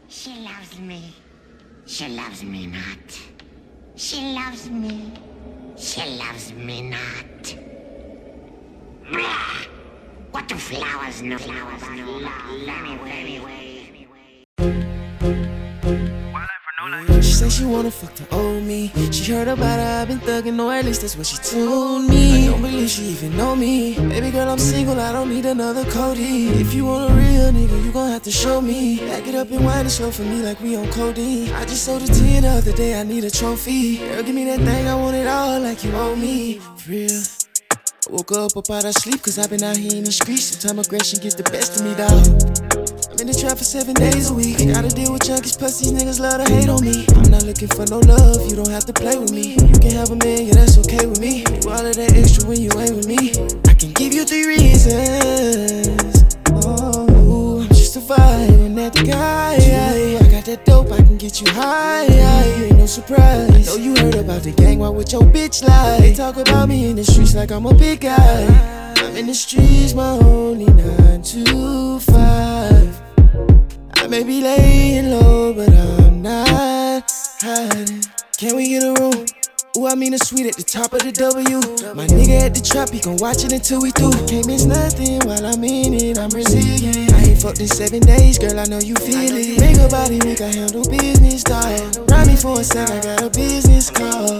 She loves me. She loves me not. She loves me. She loves me not. Blah! What do flowers know? Flowers know love anyway. She say she wanna fuck the old me. She heard about it, I've been thugging, or at least that's what she told me. I don't believe she even know me. Baby girl, I'm single, I don't need another Cody. If you want a real nigga, you gon' have to show me. Back it up and wind it slow for me like we on codeine. I just sold a 10 the other day, I need a trophy. Girl, give me that thing, I want it all like you owe me. For real. I woke up out of sleep, cause I've been out here in these streets. Sometimes aggression gets the best of me, dawg. I'm in the trap for 7 days a week. Gotta deal with junkies, plus these niggas love to hate on me. I'm not looking for no love, you don't have to play with me. You can have a man, yeah, that's okay with me. Do all of that extra when you ain't with me. I can give you 3 reasons. Oh, I'm just a vibe and that guy. I got that dope, I can get you high. Ain't no surprise. I know you heard about the gang, why with your bitch lie? They talk about me in the streets like I'm a big guy. I'm in the streets, my only 9 to 5. I may be laying low, but I'm not hiding. Can we get a room? Ooh, I mean a suite at the top of the W. My nigga at the trap, he gon' watch it until we through. Can't miss nothing while I'm in it, I'm resilient. I ain't fucked in 7 days, girl, I know you feel it. Make a body weak, I handle business, dog. Ride me for a sec, I got a business call.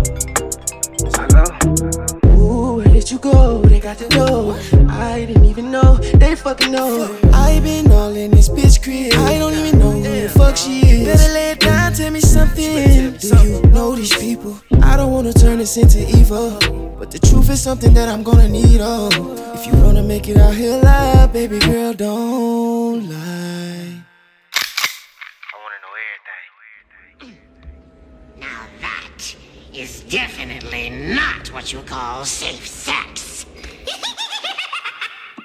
Ooh, where did you go? They got the dough. I didn't even know, they fucking know. I been all in this bitch crib. I don't even know who the fuck she is. Better lay it down, tell me something. Do you know these people? I don't wanna turn this into evil, but the truth is something that I'm gonna need, oh. If you wanna make it out here alive, baby girl, don't lie. I wanna know everything. Now that is definitely not what you call safe sex.